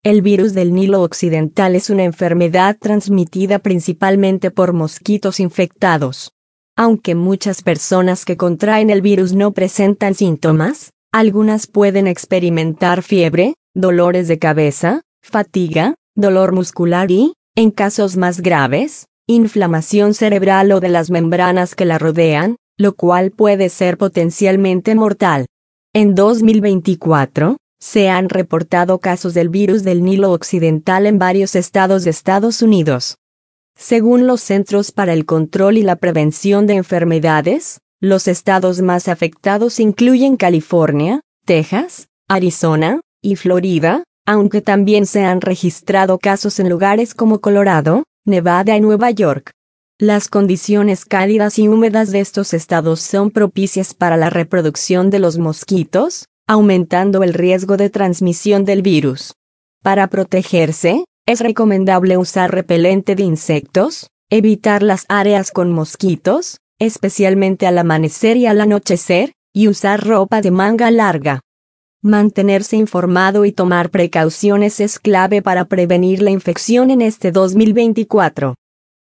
El virus del Nilo Occidental es una enfermedad transmitida principalmente por mosquitos infectados. Aunque muchas personas que contraen el virus no presentan síntomas, algunas pueden experimentar fiebre, dolores de cabeza, fatiga, dolor muscular y, en casos más graves, inflamación cerebral o de las membranas que la rodean, lo cual puede ser potencialmente mortal. En 2024, se han reportado casos del virus del Nilo Occidental en varios estados de Estados Unidos. Según los Centros para el Control y la Prevención de Enfermedades, los estados más afectados incluyen California, Texas, Arizona y Florida, aunque también se han registrado casos en lugares como Colorado, Nevada y Nueva York. Las condiciones cálidas y húmedas de estos estados son propicias para la reproducción de los mosquitos, aumentando el riesgo de transmisión del virus. Para protegerse, es recomendable usar repelente de insectos, evitar las áreas con mosquitos, especialmente al amanecer y al anochecer, y usar ropa de manga larga. Mantenerse informado y tomar precauciones es clave para prevenir la infección en este 2024.